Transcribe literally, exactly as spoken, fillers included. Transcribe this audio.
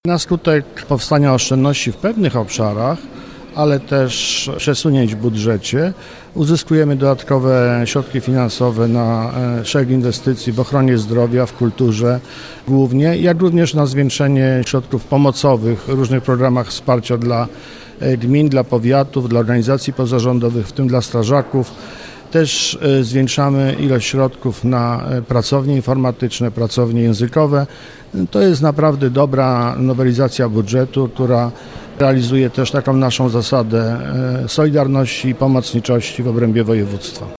Na skutek powstania oszczędności w pewnych obszarach, ale też przesunięć w budżecie, uzyskujemy dodatkowe środki finansowe na szereg inwestycji w ochronie zdrowia, w kulturze głównie, jak również na zwiększenie środków pomocowych w różnych programach wsparcia dla gmin, dla powiatów, dla organizacji pozarządowych, w tym dla strażaków. Też zwiększamy ilość środków na pracownie informatyczne, pracownie językowe. To jest naprawdę dobra nowelizacja budżetu, która realizuje też taką naszą zasadę solidarności i pomocniczości w obrębie województwa.